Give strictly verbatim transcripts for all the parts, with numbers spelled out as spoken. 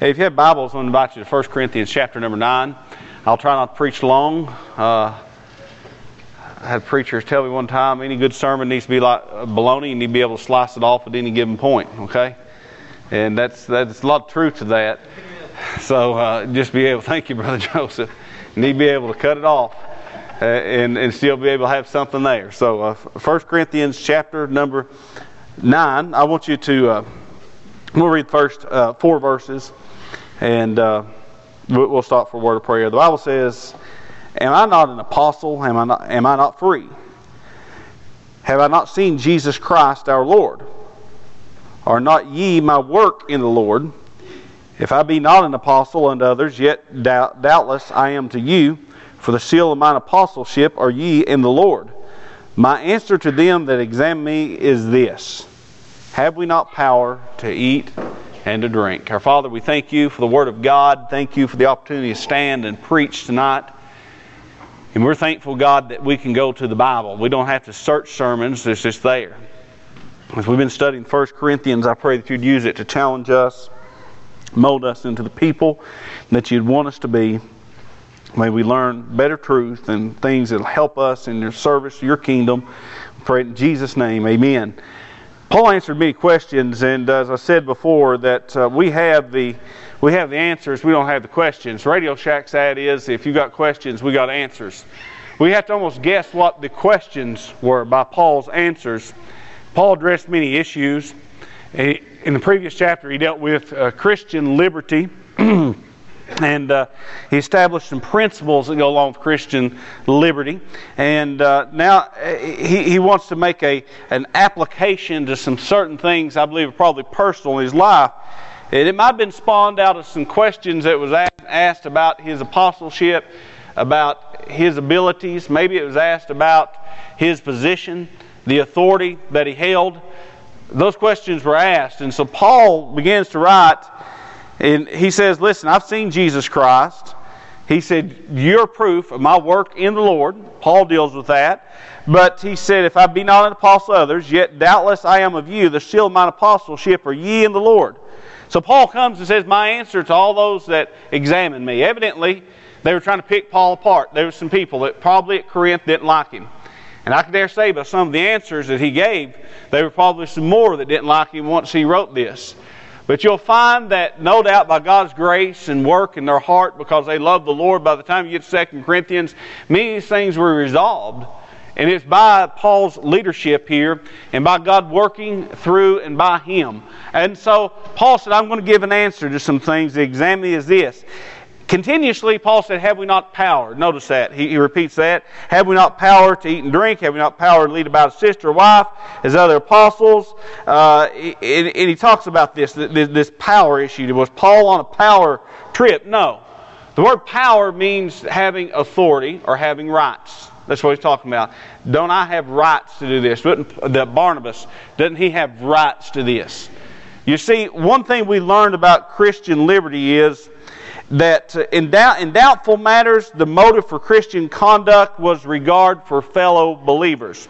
Hey, if you have Bibles, I want to invite you to First Corinthians chapter number nine. I'll try not to preach long. Uh, I had preachers tell me one time, any good sermon needs to be like bologna. You need to be able to slice it off at any given point, okay? And that's that's a lot of truth to that. So uh, just be able, thank you, Brother Joseph, you need to be able to cut it off uh, and, and still be able to have something there. So uh, First Corinthians chapter number nine, I want you to, uh, we'll read the first uh, four verses. And uh, we'll stop for a word of prayer. The Bible says, "Am I not an apostle? Am I not, am I not free? Have I not seen Jesus Christ our Lord? Are not ye my work in the Lord? If I be not an apostle unto others, yet doubt, doubtless I am to you. For the seal of mine apostleship are ye in the Lord. My answer to them that examine me is this: have we not power to eat and to drink?" Our Father, we thank you for the Word of God. Thank you for the opportunity to stand and preach tonight. And we're thankful, God, that we can go to the Bible. We don't have to search sermons. It's just there. As we've been studying First Corinthians, I pray that you'd use it to challenge us, mold us into the people that you'd want us to be. May we learn better truth and things that will help us in your service to your kingdom. We pray in Jesus' name, amen. Paul answered many questions, and as I said before, that uh, we have the we have the answers, we don't have the questions. Radio Shack's ad is, if you got questions, we got answers. We have to almost guess what the questions were by Paul's answers. Paul addressed many issues. In the previous chapter, he dealt with uh, Christian liberty. And uh, he established some principles that go along with Christian liberty. And uh, now he, he wants to make a an application to some certain things I believe are probably personal in his life. And it might have been spawned out of some questions that was asked about his apostleship, about his abilities. Maybe it was asked about his position, the authority that he held. Those questions were asked. And so Paul begins to write. And he says, listen, I've seen Jesus Christ. He said, you're proof of my work in the Lord. Paul deals with that. But he said, if I be not an apostle of others, yet doubtless I am of you. The seal of mine apostleship are ye in the Lord. So Paul comes and says, my answer to all those that examine me. Evidently, they were trying to pick Paul apart. There were some people that probably at Corinth didn't like him. And I can dare say by some of the answers that he gave, there were probably some more that didn't like him once he wrote this. But you'll find that no doubt by God's grace and work in their heart, because they love the Lord, by the time you get to Second Corinthians, many of these things were resolved. And it's by Paul's leadership here, and by God working through and by him. And so Paul said, I'm going to give an answer to some things. The examine is this. Continuously, Paul said, have we not power? Notice that. He, he repeats that. Have we not power to eat and drink? Have we not power to lead about a sister or wife as other apostles? Uh, and, and he talks about this, this, this power issue. Was Paul on a power trip? No. The word power means having authority or having rights. That's what he's talking about. Don't I have rights to do this? The Barnabas, doesn't he have rights to this? You see, one thing we learned about Christian liberty is that in, doubt, in doubtful matters, the motive for Christian conduct was regard for fellow believers.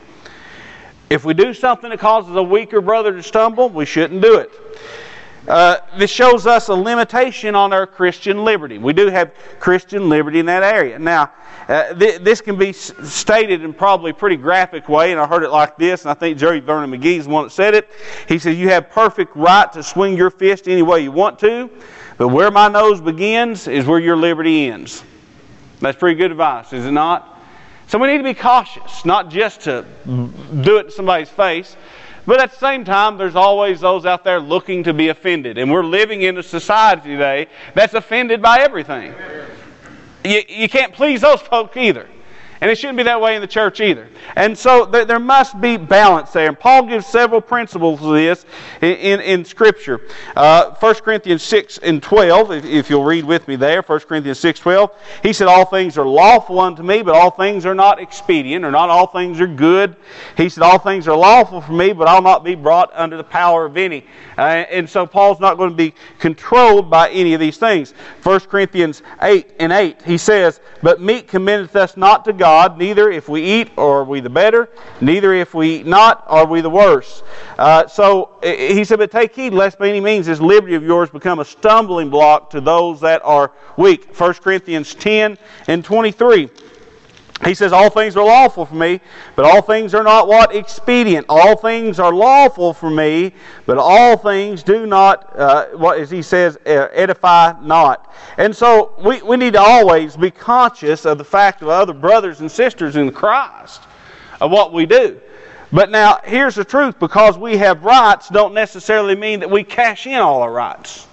If we do something that causes a weaker brother to stumble, we shouldn't do it. Uh, this shows us a limitation on our Christian liberty. We do have Christian liberty in that area. Now, uh, th- this can be s- stated in probably a pretty graphic way, and I heard it like this, and I think Jerry Vernon McGee is the one that said it. He said, you have perfect right to swing your fist any way you want to, but where my nose begins is where your liberty ends. That's pretty good advice, is it not? So we need to be cautious, not just to do it to somebody's face, but at the same time, there's always those out there looking to be offended. And we're living in a society today that's offended by everything. You, you can't please those folks either. And it shouldn't be that way in the church either. And so there, there must be balance there. And Paul gives several principles of this in, in, in Scripture. Uh, First Corinthians six and twelve, if, if you'll read with me there, First Corinthians six twelve, he said, all things are lawful unto me, but all things are not expedient, or not all things are good. He said, all things are lawful for me, but I'll not be brought under the power of any. Uh, and so Paul's not going to be controlled by any of these things. First Corinthians eight and eight, he says, but meat commendeth us not to God, God, neither if we eat are we the better, neither if we eat not are we the worse. Uh, so he said, but take heed lest by any means this liberty of yours become a stumbling block to those that are weak. First Corinthians ten and twenty-three. He says, all things are lawful for me, but all things are not what? Expedient. All things are lawful for me, but all things do not, uh, what as he says, edify not. And so we, we need to always be conscious of the fact of other brothers and sisters in Christ, of what we do. But now, here's the truth. Because we have rights don't necessarily mean that we cash in all our rights.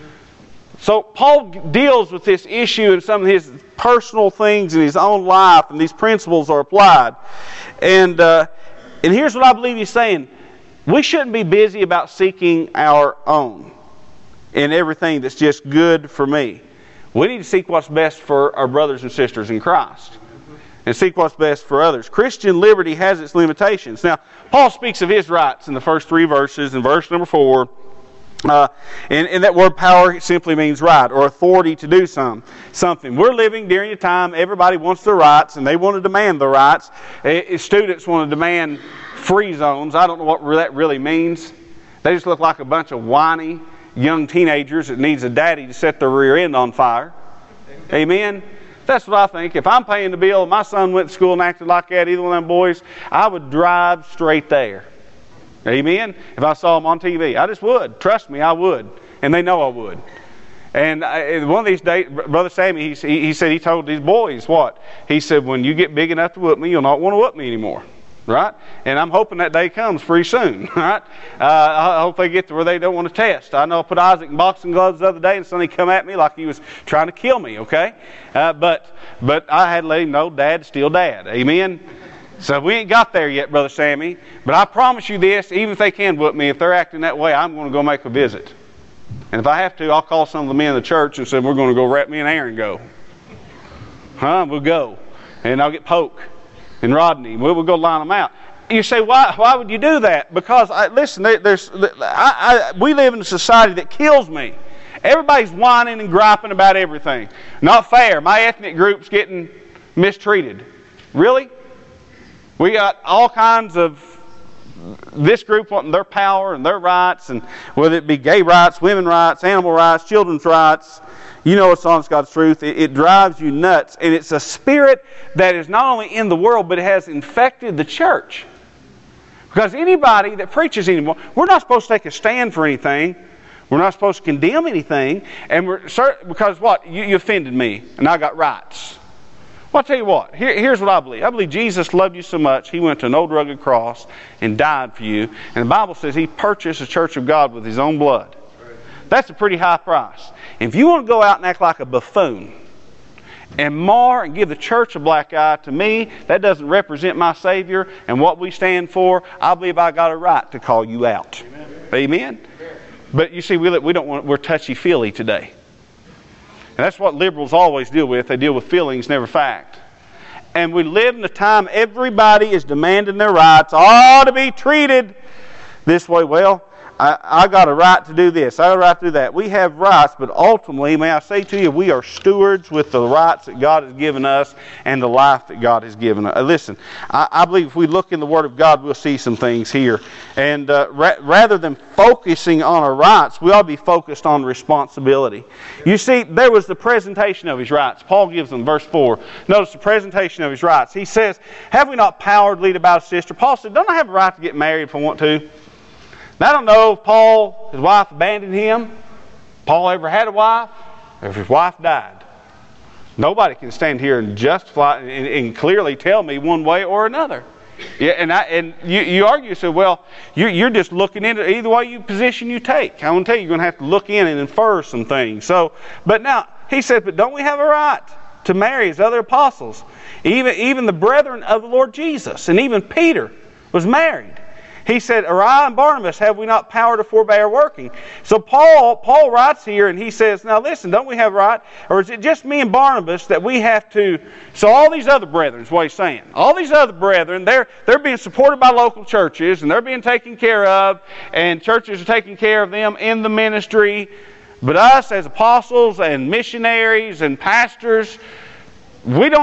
So Paul deals with this issue in some of his personal things in his own life, and these principles are applied. And uh, and here's what I believe he's saying. We shouldn't be busy about seeking our own in everything that's just good for me. We need to seek what's best for our brothers and sisters in Christ, and seek what's best for others. Christian liberty has its limitations. Now, Paul speaks of his rights in the first three verses. In verse number four, Uh, and, and that word power simply means right, or authority to do some, something. We're living during a time everybody wants their rights, and they want to demand the rights. Uh, students want to demand free zones. I don't know what that really means. They just look like a bunch of whiny young teenagers that needs a daddy to set their rear end on fire. Amen? That's what I think. If I'm paying the bill and my son went to school and acted like that, either one of them boys, I would drive straight there. Amen? If I saw them on T V. I just would. Trust me, I would. And they know I would. And I, one of these days, Brother Sammy, he, he said he told these boys what? He said, when you get big enough to whoop me, you'll not want to whoop me anymore. Right? And I'm hoping that day comes pretty soon. Right? Uh, I hope they get to where they don't want to test. I know I put Isaac in boxing gloves the other day, and somebody come at me like he was trying to kill me, okay? Uh, but, but I had to let him know Dad's still Dad. Amen? So we ain't got there yet, Brother Sammy. But I promise you this, even if they can whoop me, if they're acting that way, I'm going to go make a visit. And if I have to, I'll call some of the men in the church and say, we're going to go wrap me and Aaron go. Huh? We'll go. And I'll get Poke and Rodney. We'll, we'll go line them out. You say, why Why would you do that? Because, I, listen, there's I, I, we live in a society that kills me. Everybody's whining and griping about everything. Not fair. My ethnic group's getting mistreated. Really? We got all kinds of this group wanting their power and their rights, and whether it be gay rights, women rights, animal rights, children's rights. You know it's honest God's truth. It, it drives you nuts. And it's a spirit that is not only in the world, but it has infected the church. Because anybody that preaches anymore, we're not supposed to take a stand for anything. We're not supposed to condemn anything. And we're because what? You, you offended me, and I got rights. Well, I'll tell you what. Here, here's what I believe. I believe Jesus loved you so much, He went to an old rugged cross and died for you. And the Bible says He purchased the church of God with His own blood. That's a pretty high price. If you want to go out and act like a buffoon and mar and give the church a black eye, to me, that doesn't represent my Savior and what we stand for. I believe I got a right to call you out. Amen? Amen? But you see, we, we don't want, we're touchy-feely today. And that's what liberals always deal with. They deal with feelings, never fact. And we live in a time everybody is demanding their rights. I ought to be treated this way. Well, I, I got a right to do this. I got a right to do that. We have rights, but ultimately, may I say to you, we are stewards with the rights that God has given us and the life that God has given us. Uh, listen, I, I believe if we look in the Word of God, we'll see some things here. And uh, ra- rather than focusing on our rights, we ought to be focused on responsibility. You see, there was the presentation of his rights. Paul gives them verse four. Notice the presentation of his rights. He says, have we not power to lead about a sister? Paul said, don't I have a right to get married if I want to? Now, I don't know if Paul, his wife abandoned him, Paul ever had a wife, or if his wife died. Nobody can stand here and justify and, and clearly tell me one way or another. Yeah, and I, and you, you argue, so well, you, you're just looking into either way you position you take. I want to tell you, you're going to have to look in and infer some things. So, but now he says, but don't we have a right to marry as other apostles? Even even the brethren of the Lord Jesus, and even Peter was married. He said, or I and Barnabas, have we not power to forbear working? So Paul Paul writes here and he says, now listen, don't we have right? Or is it just me and Barnabas that we have to... So all these other brethren is what he's saying. All these other brethren, they're, they're being supported by local churches and they're being taken care of, and churches are taking care of them in the ministry. But us as apostles and missionaries and pastors, we don't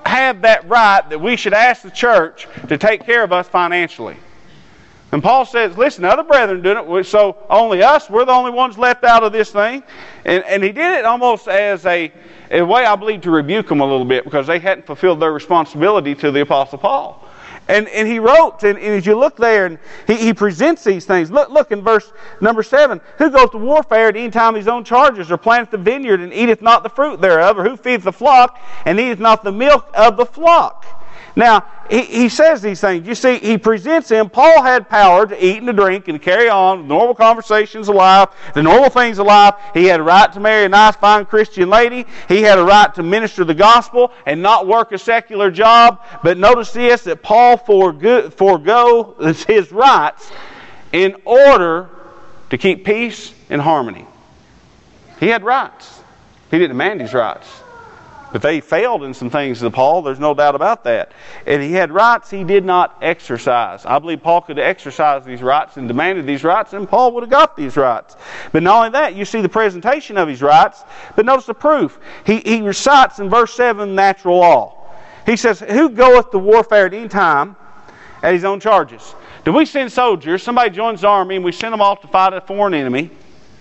have that right that we should ask the church to take care of us financially. And Paul says, listen, other brethren doing it, so only us, we're the only ones left out of this thing. And, and he did it almost as a, a way, I believe, to rebuke them a little bit because they hadn't fulfilled their responsibility to the Apostle Paul. And, and he wrote, and, and as you look there, and he, he presents these things. Look, look in verse number seven. Who goes to warfare at any time his own charges, or planteth the vineyard, and eateth not the fruit thereof, or who feedeth the flock, and eateth not the milk of the flock? Now, he, he says these things. You see, he presents him. Paul had power to eat and to drink and to carry on normal conversations of life, the normal things of life. He had a right to marry a nice, fine Christian lady. He had a right to minister the gospel and not work a secular job. But notice this, that Paul forego, forego his rights in order to keep peace and harmony. He had rights. He didn't demand his rights. But they failed in some things to Paul, there's no doubt about that. And he had rights he did not exercise. I believe Paul could have exercised these rights and demanded these rights, and Paul would have got these rights. But not only that, you see the presentation of his rights, but notice the proof. He, he recites in verse seven natural law. He says, who goeth to warfare at any time at his own charges? Do we send soldiers, somebody joins the army, and we send them off to fight a foreign enemy,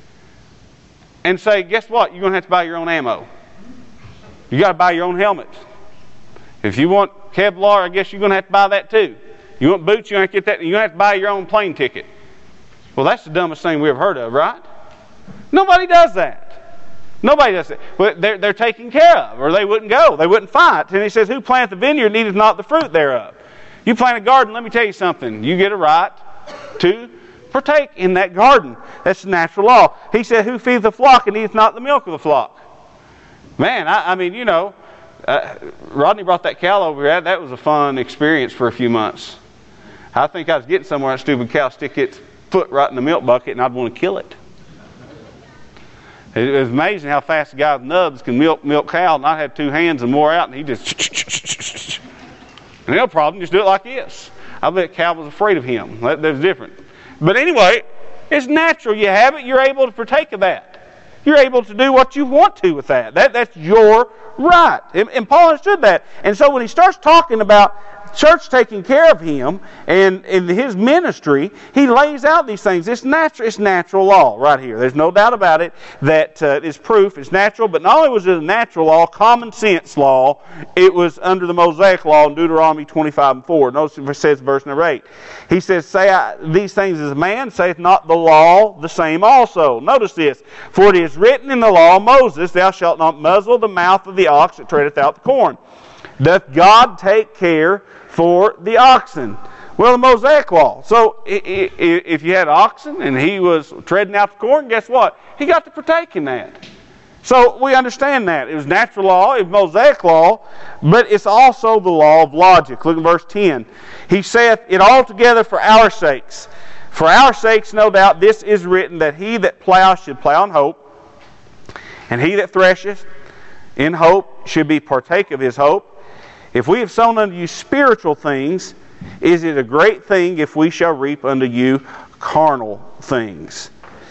and say, guess what, you're going to have to buy your own ammo. You got to buy your own helmet. If you want Kevlar, I guess you're going to have to buy that too. You want boots, you're going to have to get that. You're going to have to buy your own plane ticket. Well, that's the dumbest thing we ever heard of, right? Nobody does that. Nobody does that. But they're, they're taken care of, or they wouldn't go. They wouldn't fight. And he says, who planteth the vineyard needeth not the fruit thereof. You plant a garden, let me tell you something. You get a right to partake in that garden. That's the natural law. He said, who feedeth the flock and eateth not the milk of the flock. Man, I, I mean, you know, uh, Rodney brought that cow over here. That was a fun experience for a few months. I think I was getting somewhere, that stupid cow stick its foot right in the milk bucket, and I'd want to kill it. It was amazing how fast the guy with nubs can milk milk cow, and I had two hands and more out, and he just... And no problem, just do it like this. I bet cow was afraid of him. That, that was different. But anyway, it's natural. You have it, you're able to partake of that. You're able to do what you want to with that. that that's your right. And, and Paul understood that. And so when he starts talking about church taking care of him and in his ministry, he lays out these things. It's natural, it's natural law right here. There's no doubt about it that uh, it's proof. It's natural. But not only was it a natural law, common sense law, it was under the Mosaic law in Deuteronomy twenty-five and four. Notice it says verse number eight. He says, say I, these things as a man, saith not the law the same also. Notice this. For it is written in the law of Moses, thou shalt not muzzle the mouth of the ox that treadeth out the corn. Doth God take care for the oxen? Well, the Mosaic law. So if you had oxen and he was treading out the corn, guess what? He got to partake in that. So we understand that. It was natural law, it was Mosaic law, but it's also the law of logic. Look at verse ten. He saith, it altogether for our sakes. For our sakes, no doubt, this is written, that he that ploweth should plow in hope, and he that thresheth in hope should be partake of his hope. If we have sown unto you spiritual things, is it a great thing if we shall reap unto you carnal things?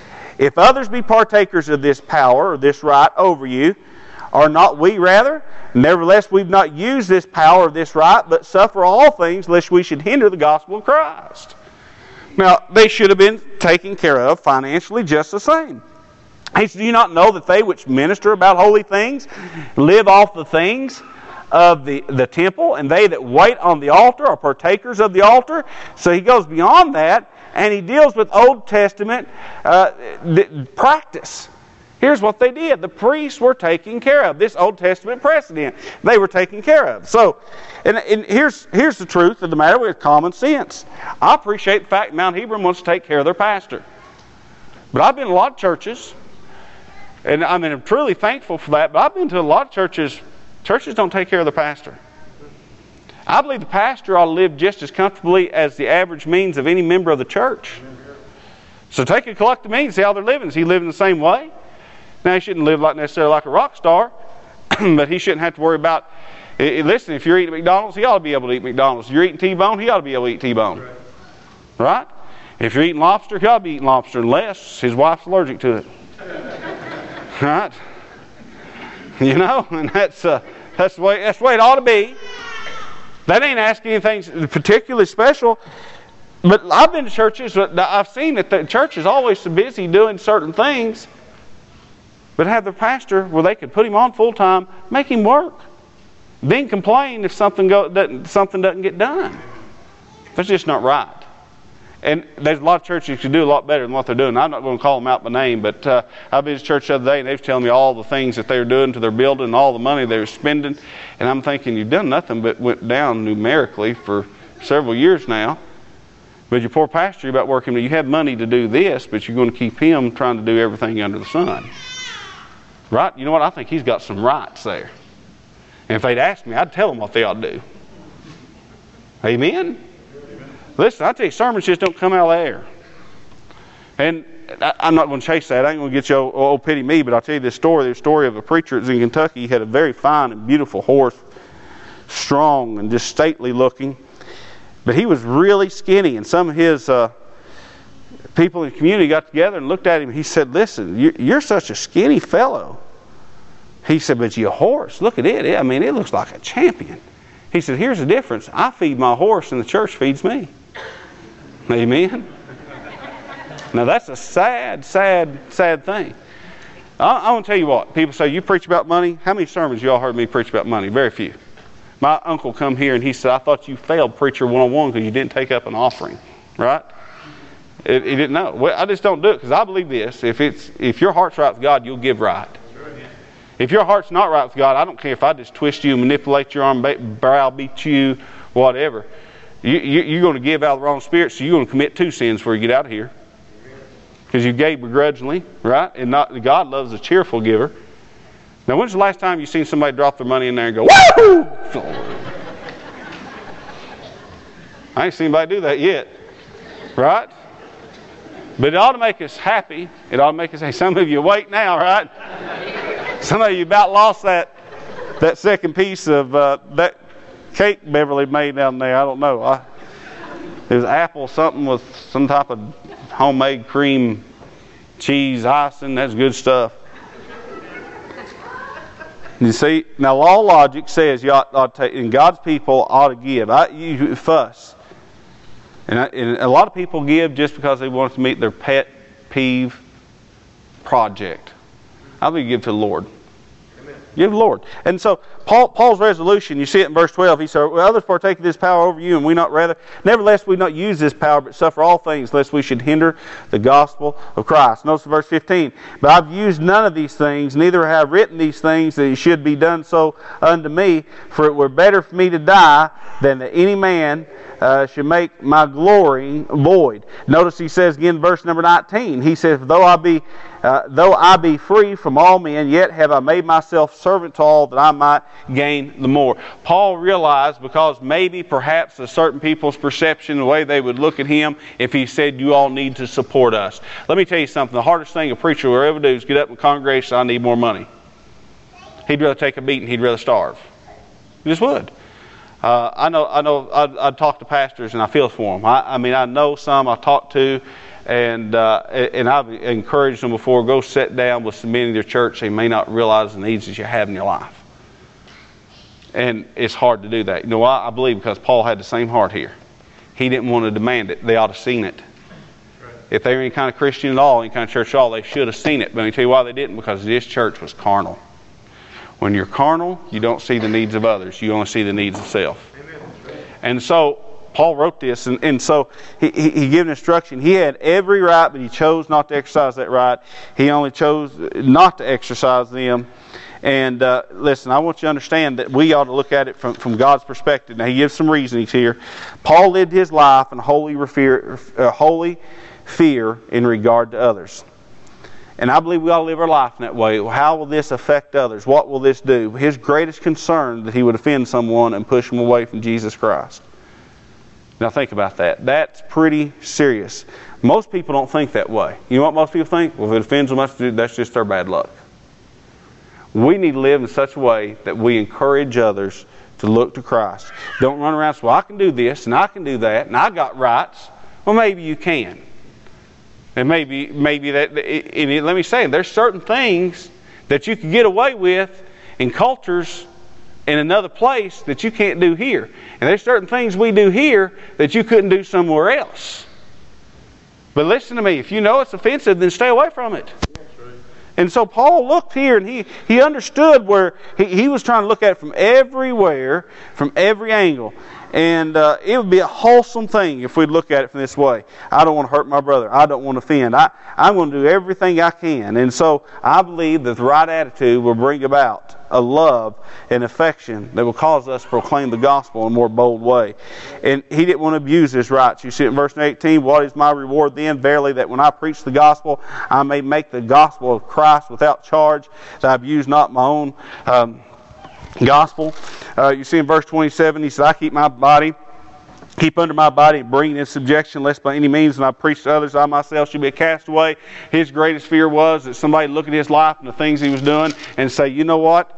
If others be partakers of this power, or this right over you, are not we rather? Nevertheless, we've not used this power or this right, but suffer all things, lest we should hinder the gospel of Christ. Now, they should have been taken care of financially just the same. He said, do you not know that they which minister about holy things live off the things of the, the temple, and they that wait on the altar are partakers of the altar? So he goes beyond that, and he deals with Old Testament uh, practice. Here's what they did. The priests were taken care of. This Old Testament precedent, they were taken care of. So, and, and here's, here's the truth of the matter with common sense. I appreciate the fact Mount Hebron wants to take care of their pastor. But I've been to a lot of churches, and I mean, I'm truly thankful for that, but I've been to a lot of churches. Churches don't take care of the pastor. I believe the pastor ought to live just as comfortably as the average means of any member of the church. So take a collective means, see how they're living. Is he living the same way? Now, he shouldn't live like necessarily like a rock star, but he shouldn't have to worry about, listen, if you're eating McDonald's, he ought to be able to eat McDonald's. If you're eating T-bone, he ought to be able to eat T-bone. Right? If you're eating lobster, he ought to be eating lobster, unless his wife's allergic to it. Right? You know, and that's uh, that's the way that's the way it ought to be. That ain't asking anything particularly special. But I've been to churches, I've seen that the church is always so busy doing certain things, but have the pastor where they could put him on full time, make him work. Then complain if something go, doesn't, something doesn't get done. That's just not right. And there's a lot of churches that can do a lot better than what they're doing. I'm not going to call them out by name, but uh, I visited church the other day and they was telling me all the things that they were doing to their building, all the money they were spending. And I'm thinking, you've done nothing but went down numerically for several years now. But your poor pastor, you're about working, you have money to do this, but you're going to keep him trying to do everything under the sun. Right? You know what? I think he's got some rights there. And if they'd ask me, I'd tell them what they ought to do. Amen? Listen, I tell you, sermons just don't come out of the air. And I, I'm not going to chase that. I ain't going to get you, oh, oh, pity me, but I'll tell you this story. There's a story of a preacher that's in Kentucky. He had a very fine and beautiful horse, strong and just stately looking. But he was really skinny, and some of his uh, people in the community got together and looked at him. He said, listen, you're such a skinny fellow. He said, but your horse, look at it. I mean, it looks like a champion. He said, here's the difference. I feed my horse and the church feeds me. Amen? Now, that's a sad, sad, sad thing. I, I want to tell you what. People say, you preach about money? How many sermons y'all heard me preach about money? Very few. My uncle come here and he said, I thought you failed Preacher one oh one because you didn't take up an offering. Right? It, he didn't know. Well, I just don't do it because I believe this. If it's if your heart's right with God, you'll give right. If your heart's not right with God, I don't care if I just twist you, manipulate your arm, browbeat you, whatever. You, you, you're going to give out of the wrong spirit, so you're going to commit two sins before you get out of here. Because you gave begrudgingly, right? And not God loves a cheerful giver. Now, when's the last time you seen somebody drop their money in there and go, woo! I ain't seen anybody do that yet. Right? But it ought to make us happy. It ought to make us, hey, some of you wait now, right? Some of you about lost that that second piece of uh, that cake Beverly made down there. I don't know. I, it was apple something with some type of homemade cream cheese icing. That's good stuff. You see, now law logic says you ought, ought to, and God's people ought to give. I, you fuss. And, I, and a lot of people give just because they want to meet their pet peeve project. I think you give to the Lord. Amen. Give to the Lord. And so Paul, Paul's resolution, you see it in verse twelve. He said, well, others partake of this power over you, and we not rather. Nevertheless, we not use this power, but suffer all things, lest we should hinder the gospel of Christ. Notice verse fifteen. But I've used none of these things, neither have I written these things, that it should be done so unto me. For it were better for me to die than that any man Uh, should make my glory void. Notice he says again, verse number nineteen. He says, "Though I be, uh, though I be free from all men, yet have I made myself servant to all, that I might gain the more." Paul realized, because maybe, perhaps, a certain people's perception, the way they would look at him, if he said, "You all need to support us." Let me tell you something. The hardest thing a preacher will ever do is get up in the congregation. I need more money. He'd rather take a beating. He'd rather starve. He just would. Uh, I know, I know. I, I talk to pastors and I feel for them. I, I mean, I know some I talk to, and uh, and I've encouraged them before. Go sit down with some men in your church. They may not realize the needs that you have in your life, and it's hard to do that. You know why? I believe because Paul had the same heart here. He didn't want to demand it. They ought to have seen it. If they were any kind of Christian at all, any kind of church at all, they should have seen it. But let me tell you why they didn't. Because this church was carnal. When you're carnal, you don't see the needs of others. You only see the needs of self. Amen. And so, Paul wrote this, and, and so he, he, he gave an instruction. He had every right, but he chose not to exercise that right. He only chose not to exercise them. And uh, listen, I want you to understand that we ought to look at it from, from God's perspective. Now, he gives some reasonings here. Paul lived his life in holy, fear, uh, holy fear in regard to others. And I believe we ought to live our life in that way. How will this affect others? What will this do? His greatest concern that he would offend someone and push them away from Jesus Christ. Now think about that. That's pretty serious. Most people don't think that way. You know what most people think? Well, if it offends them, that's just their bad luck. We need to live in such a way that we encourage others to look to Christ. Don't run around and say, well, I can do this and I can do that and I got rights. Well, maybe you can. And maybe, maybe that, and let me say, there's certain things that you can get away with in cultures in another place that you can't do here. And there's certain things we do here that you couldn't do somewhere else. But listen to me, if you know it's offensive, then stay away from it. And so Paul looked here and he, he understood where he, he was trying to look at it from everywhere, from every angle. And uh, it would be a wholesome thing if we'd look at it from this way. I don't want to hurt my brother. I don't want to offend. I, I'm going to do everything I can. And so I believe that the right attitude will bring about a love and affection that will cause us to proclaim the gospel in a more bold way. And he didn't want to abuse his rights. You see it in verse eighteen, what is my reward then? Verily, that when I preach the gospel, I may make the gospel of Christ without charge, that I abuse not my own um, gospel. Uh, you see in verse twenty-seven, he said, I keep my body, keep under my body, and bring it in subjection, lest by any means when I preach to others, I myself should be a castaway. His greatest fear was that somebody look at his life and the things he was doing and say, you know what?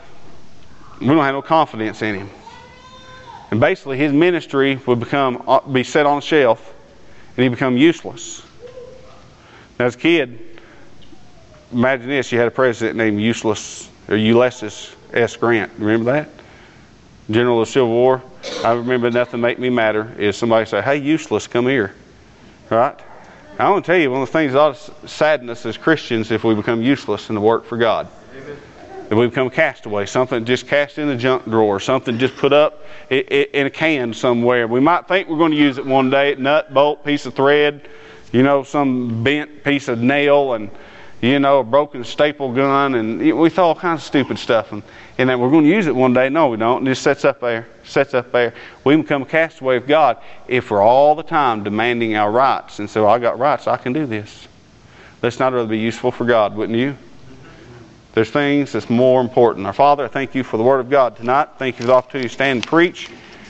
We don't have no confidence in him. And basically his ministry would become be set on a shelf and he'd become useless. Now, as a kid, imagine this, you had a president named Useless or Ulysses S. Grant. Remember that? General of the Civil War. I remember nothing make me madder is somebody say, hey, Useless, come here. Right? I want to tell you, one of the things that ought to sadden us as Christians if we become useless in the work for God. Amen. If we become castaway, something just cast in the junk drawer, something just put up in a can somewhere. We might think we're going to use it one day, nut, bolt, piece of thread, you know, some bent piece of nail, and you know, a broken staple gun, and we throw all kinds of stupid stuff, and, and then we're going to use it one day. No, we don't. It just sets up there, sets up there. We become a castaway of God if we're all the time demanding our rights. And so, I got rights, I can do this. Let's not rather be useful for God, wouldn't you? There's things that's more important. Our Father, I thank you for the Word of God tonight. Thank you for the opportunity to stand and preach.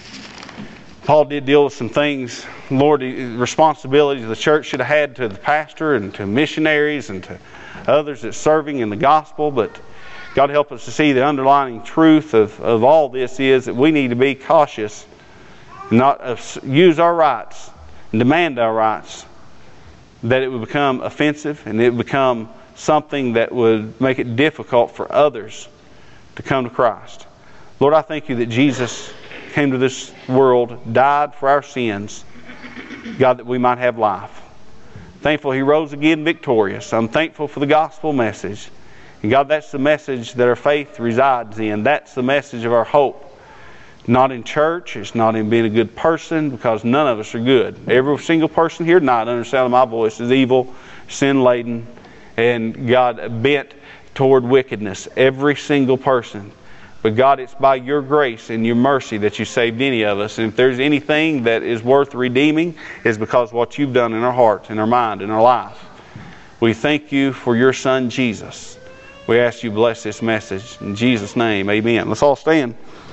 Paul did deal with some things, Lord, responsibilities the church should have had to the pastor and to missionaries and to others that's serving in the gospel. But God help us to see the underlying truth of, of all this is that we need to be cautious, not uh, use our rights and demand our rights, that it would become offensive and it would become something that would make it difficult for others to come to Christ. Lord, I thank you that Jesus came to this world, died for our sins, God, that we might have life. Thankful He rose again victorious. I'm thankful for the gospel message. And God, that's the message that our faith resides in. That's the message of our hope. Not in church. It's not in being a good person, because none of us are good. Every single person here tonight, under the sound of my voice, is evil, sin-laden, and God bent toward wickedness. Every single person. But God, it's by your grace and your mercy that you saved any of us. And if there's anything that is worth redeeming, it's because of what you've done in our heart, in our mind, in our life. We thank you for your Son, Jesus. We ask you to bless this message. In Jesus' name, amen. Let's all stand.